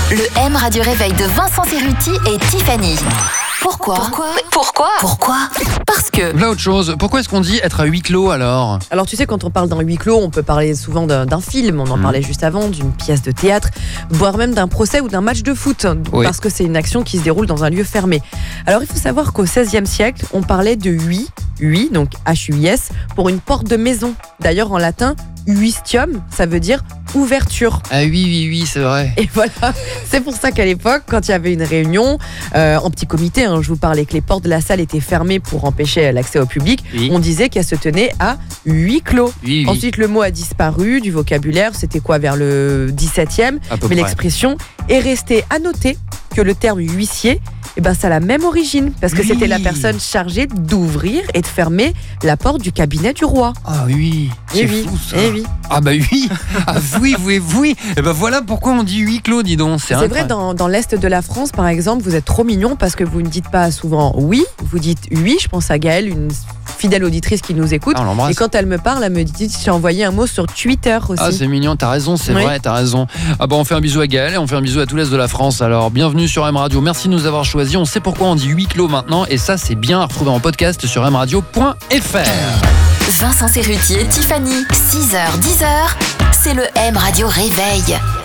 Le M Radio Réveil de Vincent Cerruti et Tiffany. Pourquoi Parce que... Là, autre chose. Pourquoi est-ce qu'on dit être à huis clos alors ? Alors tu sais, quand on parle d'un huis clos, on peut parler souvent d'un film, on en parlait juste avant, d'une pièce de théâtre, voire même d'un procès ou d'un match de foot, parce que c'est une action qui se déroule dans un lieu fermé. Alors il faut savoir qu'au XVIe siècle, on parlait de huis, donc H-U-I-S, pour une porte de maison. D'ailleurs en latin, huistium, ça veut dire ouverture. Ah oui, c'est vrai. Et voilà, c'est pour ça qu'à l'époque, quand il y avait une réunion, en petit comité, je vous parlais que les portes de la salle étaient fermées pour empêcher l'accès au public, on disait qu'elle se tenait à huis clos. Oui. Ensuite, le mot a disparu du vocabulaire, c'était quoi, vers le 17e, mais l'expression est restée à noter que le terme huissier, ça a la même origine, parce que c'était la personne chargée d'ouvrir et de fermer la porte du cabinet du roi. Ah oui, c'est fou ça. Ah bah oui, oui. Et voilà pourquoi on dit huis clos, dis donc. C'est vrai, dans l'Est de la France, par exemple, vous êtes trop mignon parce que vous ne dites pas souvent oui, vous dites oui. Je pense à Gaëlle, une fidèle auditrice qui nous écoute. Et quand elle me parle, elle me dit j'ai envoyé un mot sur Twitter aussi. Ah, c'est mignon, t'as raison, c'est vrai, t'as raison. Ah on fait un bisou à Gaëlle et on fait un bisou à tout l'Est de la France. Alors, bienvenue sur M Radio, merci de nous avoir choisis. On sait pourquoi on dit huis clos maintenant et ça, c'est bien à retrouver en podcast sur mradio.fr. Vincent Cerruti et Tiffany, 6h-10h, c'est le M Radio Réveil.